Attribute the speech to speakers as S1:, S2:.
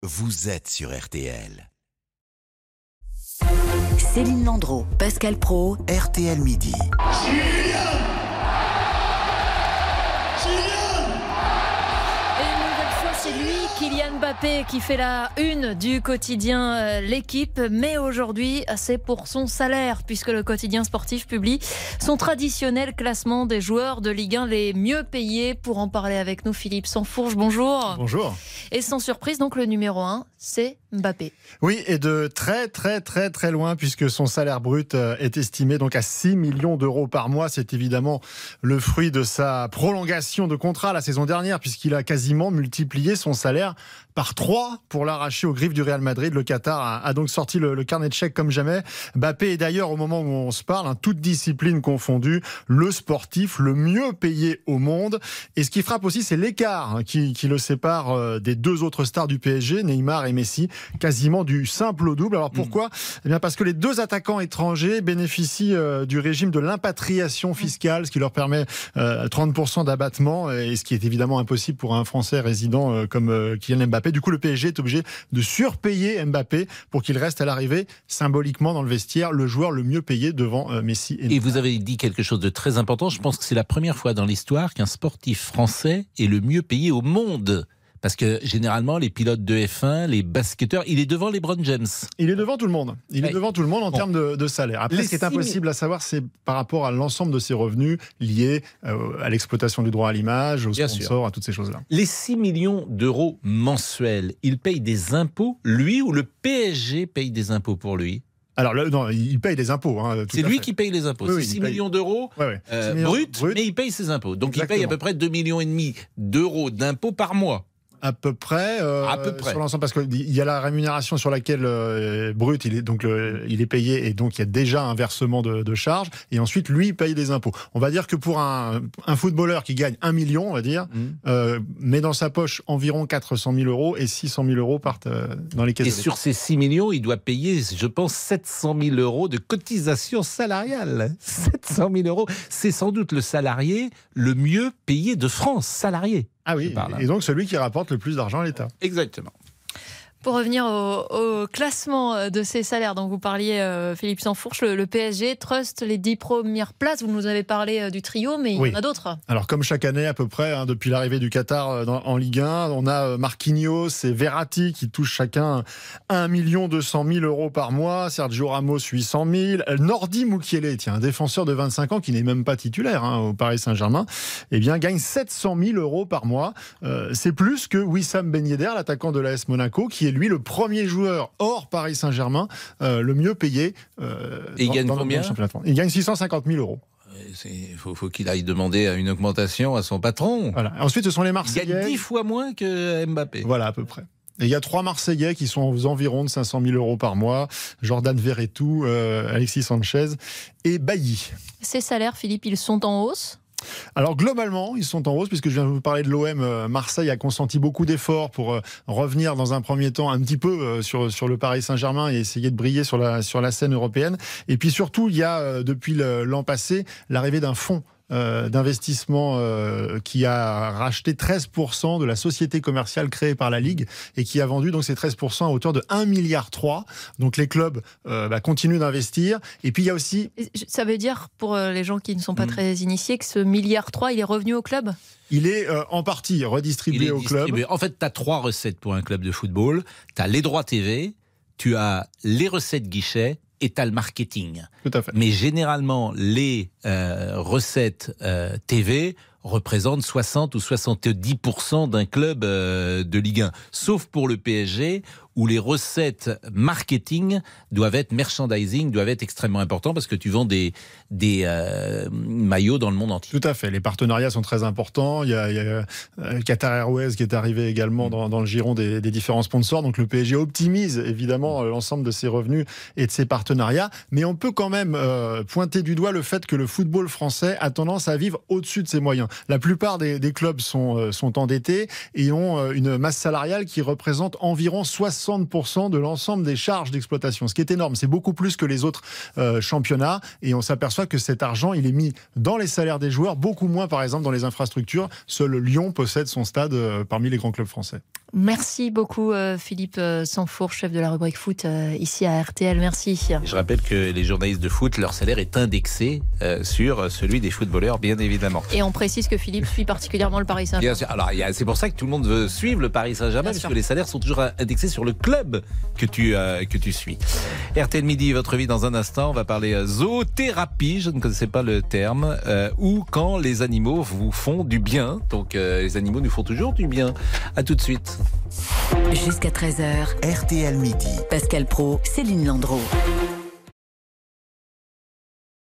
S1: vous êtes sur RTL.
S2: Céline Landreau, Pascal Praud,
S1: RTL Midi.
S3: C'est lui, Kylian Mbappé, qui fait la une du quotidien L'Équipe. Mais aujourd'hui, c'est pour son salaire, puisque le quotidien sportif publie son traditionnel classement des joueurs de Ligue 1 les mieux payés. Pour en parler avec nous, Philippe Sansfourche, bonjour.
S4: Bonjour.
S3: Et sans surprise, donc le numéro 1, c'est Mbappé.
S4: Oui, et de très loin, puisque son salaire brut est estimé donc à 6 millions d'euros par mois. C'est évidemment le fruit de sa prolongation de contrat la saison dernière, puisqu'il a quasiment multiplié son salaire par 3 pour l'arracher aux griffes du Real Madrid. Le Qatar a donc sorti le carnet de chèques comme jamais. Mbappé est d'ailleurs, au moment où on se parle, toute discipline confondue, le sportif le mieux payé au monde. Et ce qui frappe aussi, c'est l'écart qui le sépare des deux autres stars du PSG, Neymar et Messi, quasiment du simple au double. Alors pourquoi ? Eh bien parce que les deux attaquants étrangers bénéficient du régime de l'impatriation fiscale, ce qui leur permet 30% d'abattement, et ce qui est évidemment impossible pour un Français résident comme Kylian Mbappé. Du coup, le PSG est obligé de surpayer Mbappé pour qu'il reste à l'arrivée, symboliquement dans le vestiaire, le joueur le mieux payé devant Messi et Neymar.
S5: Et vous avez dit quelque chose de très important. Je pense que c'est la première fois dans l'histoire qu'un sportif français est le mieux payé au monde. Parce que généralement, les pilotes de F1, les basketteurs, il est devant LeBron James.
S4: Il est devant tout le monde. Il est devant tout le monde en termes de salaire. Après, ce qui est impossible à savoir, c'est par rapport à l'ensemble de ses revenus liés à l'exploitation du droit à l'image, aux sponsors, à toutes ces choses-là.
S5: Les 6 millions d'euros mensuels, il paye des impôts, lui, ou le PSG paye des impôts pour lui ?
S4: Alors, non, il paye des impôts.
S5: C'est lui qui paye les impôts.
S4: Oui,
S5: c'est 6 millions d'euros bruts, mais il paye ses impôts. Donc,
S4: Exactement.
S5: il paye à peu près 2,5 millions d'euros d'impôts par mois.
S4: À peu près. Sur l'ensemble, parce qu'il y a la rémunération sur laquelle brut, il est payé, et donc il y a déjà un versement de charges, et ensuite lui il paye des impôts. On va dire que pour un footballeur qui gagne 1 million, on va dire, met dans sa poche environ 400 000 euros, et 600 000 euros partent dans les caisses.
S5: Et sur ces 6 millions, il doit payer, je pense, 700 000 euros de cotisation salariale. 700 000 euros, c'est sans doute le salarié le mieux payé de France, salarié.
S4: Ah oui, et donc celui qui rapporte le plus d'argent à l'État.
S5: Exactement.
S3: Pour revenir au classement de ces salaires dont vous parliez, Philippe Sansfourche, le PSG truste les 10 premières places. Vous nous avez parlé du trio, mais il y en a d'autres.
S4: Alors, comme chaque année à peu près, depuis l'arrivée du Qatar en Ligue 1, on a Marquinhos et Verratti qui touchent chacun 1 200 000 euros par mois. Sergio Ramos, 800 000. Nordi Mukiele, un défenseur de 25 ans qui n'est même pas titulaire au Paris Saint-Germain, gagne 700 000 euros par mois. C'est plus que Wissam Ben Yedder, l'attaquant de l'AS Monaco, qui est lui le premier joueur hors Paris Saint-Germain le mieux payé.
S5: Et il gagne combien ?
S4: Il gagne 650 000 euros.
S5: Il faut qu'il aille demander une augmentation à son patron.
S4: Voilà. Ensuite, ce sont les Marseillais.
S5: Il gagne 10 fois moins que Mbappé.
S4: Voilà, à peu près. Et il y a 3 Marseillais qui sont aux environs de 500 000 euros par mois. Jordan Verretou, Alexis Sanchez et Bailly.
S3: Ces salaires, Philippe, ils sont en hausse ?
S4: Alors globalement, ils sont en hausse, puisque je viens de vous parler de l'OM. Marseille a consenti beaucoup d'efforts pour revenir dans un premier temps un petit peu sur le Paris Saint-Germain et essayer de briller sur la scène européenne. Et puis surtout, il y a depuis l'an passé l'arrivée d'un fonds d'investissement qui a racheté 13% de la société commerciale créée par la Ligue et qui a vendu donc ces 13% à hauteur de 1,3 milliard. Donc les clubs continuent d'investir. Et puis il y a aussi...
S3: Ça veut dire, pour les gens qui ne sont pas très initiés, que ce 1,3 milliard, il est revenu au club ?
S4: Il est en partie redistribué au club.
S5: En fait, tu as 3 recettes pour un club de football. Tu as les droits TV, tu as les recettes guichets, et t'as le marketing.
S4: Tout à fait.
S5: Mais généralement, les recettes TV représentent 60 ou 70% d'un club de Ligue 1. Sauf pour le PSG, où les recettes marketing doivent être merchandising, doivent être extrêmement importants parce que tu vends des maillots dans le monde entier.
S4: Tout à fait. Les partenariats sont très importants. Il y a Qatar Airways qui est arrivé également dans le giron des différents sponsors. Donc le PSG optimise évidemment l'ensemble de ses revenus et de ses partenariats. Mais on peut quand même pointer du doigt le fait que le football français a tendance à vivre au-dessus de ses moyens. La plupart des clubs sont endettés et ont une masse salariale qui représente environ 60 60% de l'ensemble des charges d'exploitation, ce qui est énorme. C'est beaucoup plus que les autres championnats et on s'aperçoit que cet argent, il est mis dans les salaires des joueurs, beaucoup moins par exemple dans les infrastructures. Seul Lyon possède son stade parmi les grands clubs français.
S3: Merci beaucoup Philippe Sanfour, chef de la rubrique foot ici à RTL. Merci.
S5: Je rappelle que les journalistes de foot, leur salaire est indexé sur celui des footballeurs, bien évidemment.
S3: Et on précise que Philippe suit particulièrement le Paris Saint-Germain.
S5: Bien sûr. Alors, c'est pour ça que tout le monde veut suivre le Paris Saint-Germain, puisque les salaires sont toujours indexés sur le club que tu suis. RTL Midi, votre vie dans un instant. On va parler zoothérapie, je ne connaissais pas le terme, ou quand les animaux vous font du bien. Donc, les animaux nous font toujours du bien. À tout de suite.
S2: Jusqu'à 13h,
S1: RTL Midi.
S2: Pascal Praud, Céline Landreau.